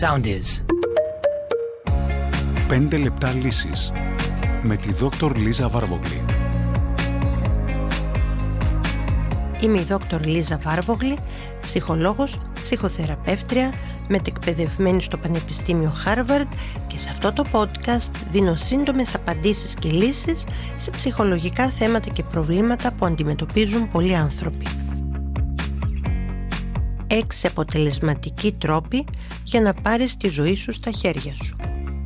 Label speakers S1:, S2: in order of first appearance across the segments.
S1: sound is.
S2: 5 λεπτά λύσεις με τη Δόκτωρ Λίζα Βάρβογλη.
S3: Είμαι η Δόκτωρ Λίζα Βάρβογλη, ψυχολόγος, ψυχοθεραπεύτρια, μετεκπαιδευμένη στο Πανεπιστήμιο Harvard, και σε αυτό το podcast δίνω σύντομες απαντήσεις και λύσεις σε ψυχολογικά θέματα και προβλήματα που αντιμετωπίζουν πολλοί άνθρωποι. 6 αποτελεσματικοί τρόποι για να πάρεις τη ζωή σου στα χέρια σου.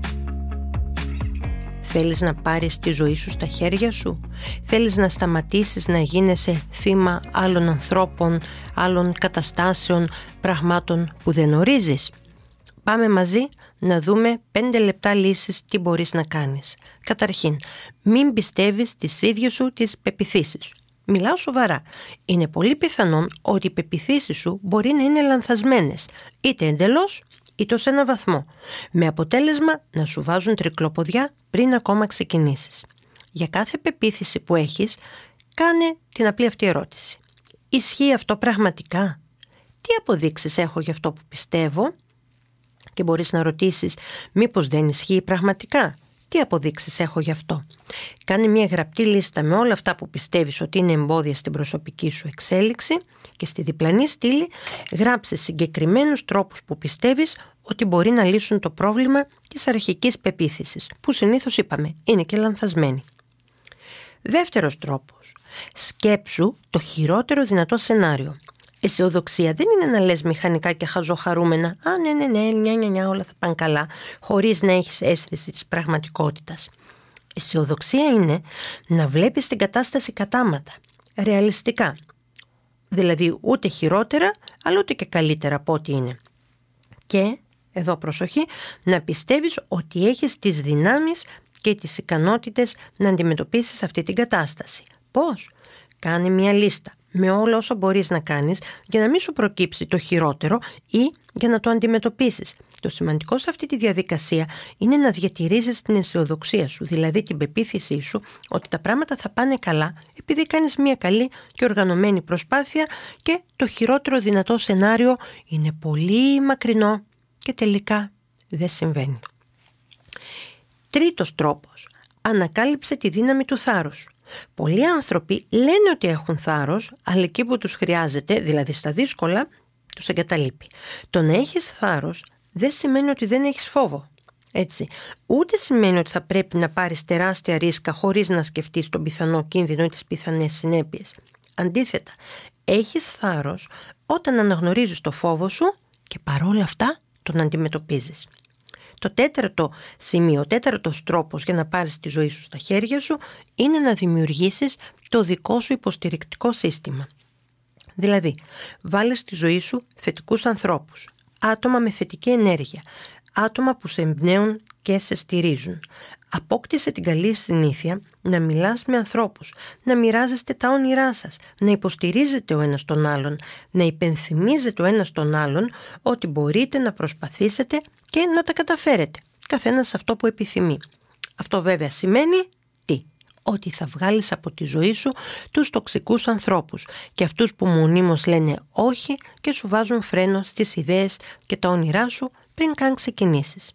S3: Θέλεις να πάρεις τη ζωή σου στα χέρια σου? Θέλεις να σταματήσεις να γίνεσαι θύμα άλλων ανθρώπων, άλλων καταστάσεων, πραγμάτων που δεν ορίζεις? Πάμε μαζί να δούμε 5 λεπτά λύσεις τι μπορείς να κάνεις. Καταρχήν, μην πιστεύεις τις ίδιες σου τις πεποιθήσεις. Μιλάω σοβαρά. Είναι πολύ πιθανόν ότι οι πεποιθήσεις σου μπορεί να είναι λανθασμένες, είτε εντελώς είτε ως ένα βαθμό, με αποτέλεσμα να σου βάζουν τρικλοποδιά πριν ακόμα ξεκινήσεις. Για κάθε πεποίθηση που έχεις, κάνε την απλή αυτή ερώτηση. Ισχύει αυτό πραγματικά? Τι αποδείξεις έχω για αυτό που πιστεύω? Και μπορείς να ρωτήσεις, μήπως δεν ισχύει πραγματικά? Τι αποδείξεις έχω γι' αυτό? Κάνε μια γραπτή λίστα με όλα αυτά που πιστεύεις ότι είναι εμπόδια στην προσωπική σου εξέλιξη και στη διπλανή στήλη γράψε συγκεκριμένους τρόπους που πιστεύεις ότι μπορεί να λύσουν το πρόβλημα της αρχικής πεποίθησης, που συνήθως είπαμε είναι και λανθασμένη. Δεύτερος τρόπος, σκέψου το χειρότερο δυνατό σενάριο. Αισιοδοξία δεν είναι να λες μηχανικά και χαζοχαρούμενα νιά, όλα θα πάνε καλά, χωρίς να έχεις αίσθηση της πραγματικότητας. Αισιοδοξία είναι να βλέπεις την κατάσταση κατάματα, ρεαλιστικά. Δηλαδή ούτε χειρότερα, αλλά ούτε και καλύτερα από ό,τι είναι. Και, εδώ προσοχή, να πιστεύεις ότι έχεις τις δυνάμεις και τις ικανότητες να αντιμετωπίσεις αυτή την κατάσταση. Πώς? Κάνε μια λίστα με όλα όσα μπορείς να κάνεις για να μην σου προκύψει το χειρότερο ή για να το αντιμετωπίσεις. Το σημαντικό σε αυτή τη διαδικασία είναι να διατηρήσεις την αισιοδοξία σου, δηλαδή την πεποίθησή σου ότι τα πράγματα θα πάνε καλά επειδή κάνεις μια καλή και οργανωμένη προσπάθεια και το χειρότερο δυνατό σενάριο είναι πολύ μακρινό και τελικά δεν συμβαίνει. Τρίτος τρόπος, ανακάλυψε τη δύναμη του θάρρους. Πολλοί άνθρωποι λένε ότι έχουν θάρρος, αλλά εκεί που τους χρειάζεται, δηλαδή στα δύσκολα, τους εγκαταλείπει. Το να έχεις θάρρος δεν σημαίνει ότι δεν έχεις φόβο. Έτσι. Ούτε σημαίνει ότι θα πρέπει να πάρεις τεράστια ρίσκα χωρίς να σκεφτείς τον πιθανό κίνδυνο ή τις πιθανές συνέπειες. Αντίθετα, έχεις θάρρος όταν αναγνωρίζεις το φόβο σου και παρόλα αυτά τον αντιμετωπίζεις. Το τέταρτο σημείο, ο τέταρτος τρόπος για να πάρεις τη ζωή σου στα χέρια σου είναι να δημιουργήσεις το δικό σου υποστηρικτικό σύστημα. Δηλαδή, βάλες στη ζωή σου θετικούς ανθρώπους, άτομα με θετική ενέργεια, άτομα που σε εμπνέουν και σε στηρίζουν. Απόκτησε την καλή συνήθεια να μιλάς με ανθρώπους, να μοιράζεστε τα όνειρά σας, να υποστηρίζετε ο ένας τον άλλον, να υπενθυμίζετε ο ένας τον άλλον ότι μπορείτε να προσπαθήσετε και να τα καταφέρετε, καθένας αυτό που επιθυμεί. Αυτό βέβαια σημαίνει τι? Ότι θα βγάλεις από τη ζωή σου τους τοξικούς ανθρώπους και αυτούς που μονίμως λένε όχι και σου βάζουν φρένο στις ιδέες και τα όνειρά σου πριν καν ξεκινήσεις.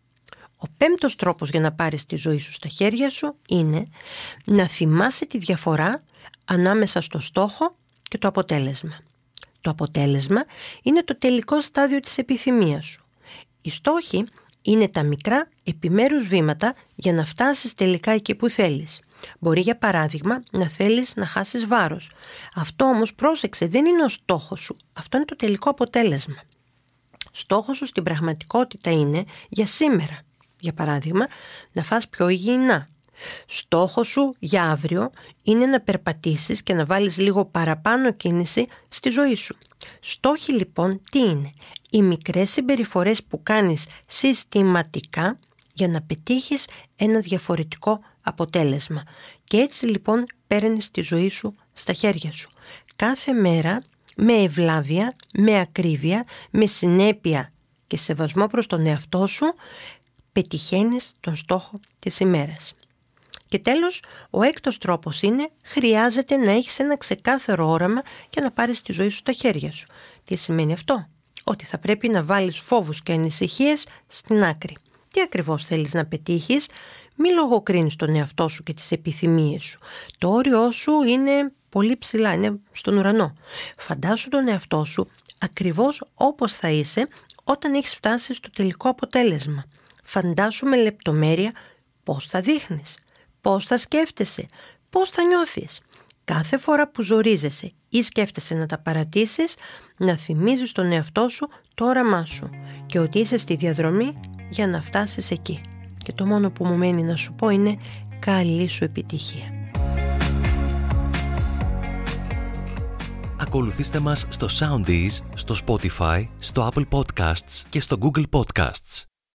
S3: Ο πέμπτος τρόπος για να πάρεις τη ζωή σου στα χέρια σου είναι να θυμάσαι τη διαφορά ανάμεσα στο στόχο και το αποτέλεσμα. Το αποτέλεσμα είναι το τελικό στάδιο της επιθυμίας σου. Οι στόχοι είναι τα μικρά επιμέρους βήματα για να φτάσεις τελικά εκεί που θέλεις. Μπορεί για παράδειγμα να θέλεις να χάσεις βάρος. Αυτό όμως πρόσεξε, δεν είναι ο στόχος σου. Αυτό είναι το τελικό αποτέλεσμα. Στόχος σου στην πραγματικότητα είναι για σήμερα. Για παράδειγμα, να φας πιο υγιεινά. Στόχος σου για αύριο είναι να περπατήσεις και να βάλεις λίγο παραπάνω κίνηση στη ζωή σου. Στόχοι λοιπόν τι είναι? Οι μικρές συμπεριφορές που κάνεις συστηματικά για να πετύχεις ένα διαφορετικό αποτέλεσμα. Και έτσι λοιπόν παίρνεις τη ζωή σου στα χέρια σου. Κάθε μέρα με ευλάβεια, με ακρίβεια, με συνέπεια και σεβασμό προς τον εαυτό σου πετυχαίνεις τον στόχο της ημέρας. Και τέλος, ο έκτος τρόπος είναι χρειάζεται να έχεις ένα ξεκάθαρο όραμα για να πάρεις τη ζωή σου στα χέρια σου. Τι σημαίνει αυτό? ότι θα πρέπει να βάλεις φόβους και ανησυχίες στην άκρη. Τι ακριβώς θέλεις να πετύχεις? Μη λογοκρίνεις τον εαυτό σου και τις επιθυμίες σου. Το όριό σου είναι πολύ ψηλά, είναι στον ουρανό. Φαντάσου τον εαυτό σου ακριβώς όπως θα είσαι όταν έχεις φτάσει στο τελικό αποτέλεσμα. Φαντάσου με λεπτομέρεια πώς θα δείχνεις, πώς θα σκέφτεσαι, πώς θα νιώθεις. Κάθε φορά που ζορίζεσαι ή σκέφτεσαι να τα παρατήσεις, να θυμίζεις τον εαυτό σου το όραμά σου και ότι είσαι στη διαδρομή για να φτάσεις εκεί. Και το μόνο που μου μένει να σου πω είναι καλή σου επιτυχία.
S1: Ακολουθήστε μας στο Soundees, στο Spotify, στο Apple Podcasts και στο Google Podcasts.